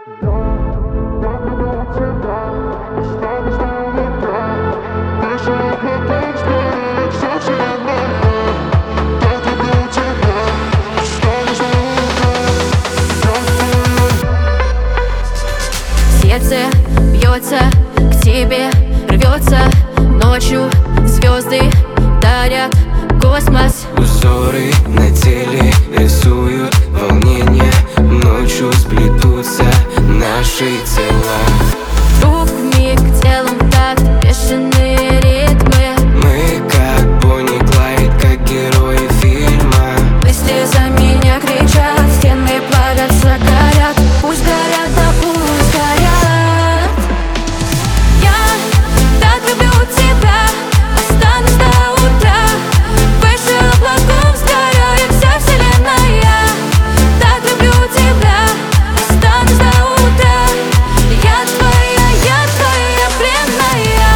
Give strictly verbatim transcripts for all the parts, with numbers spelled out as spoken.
Сердце бьется, к тебе рвется. Ночью звезды дарят космос. Узоры на теле рисуют волнение. Ночью сплетутся наши тела. Вдруг миг телом так бешеные ритмы. Мы как Бонни и Клайд, как герои фильма. Мысли за меня кричат, стены плавятся, горят. Пусть горят, да пусть горят. Я так люблю тебя, останусь до утра. Выше облаков сгорает вся вселенная. Так люблю тебя, останусь до утра. Я твоя, я твоя пленная.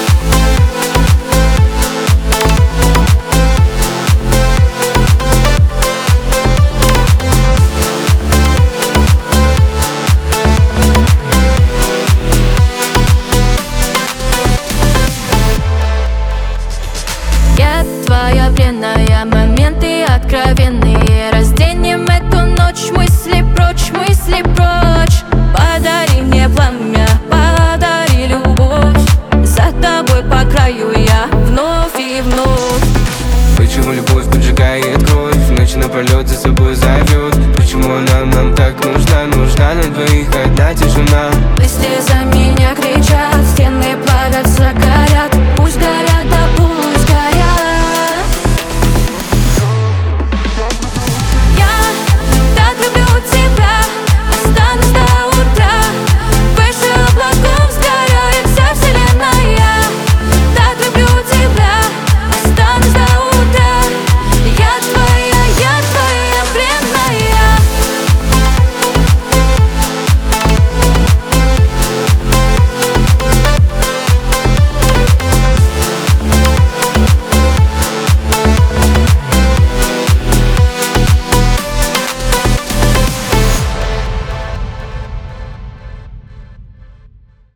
Я твоя пленная, моменты откровенные. Разденем эту ночь, мысли прочь, мысли прочь. Подари мне пламя, подари любовь. За тобой по краю я вновь и вновь. Почему любовь поджигает кровь, ночь напролет за собой зовет? Почему она нам так нужна? Нужна на двоих одна тишина.